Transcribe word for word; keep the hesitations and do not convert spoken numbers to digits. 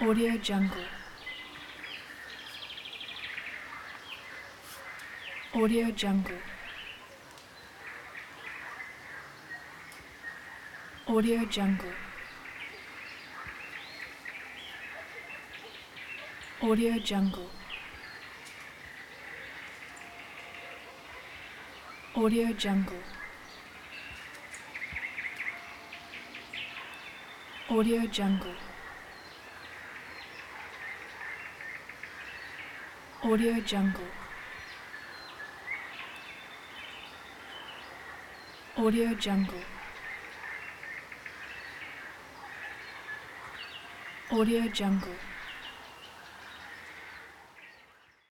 Audio Jungle. Audio Jungle. Audio Jungle. Audio Jungle. Audio Jungle. Audio Jungle. Audio Jungle. Audio Jungle. Audio Jungle.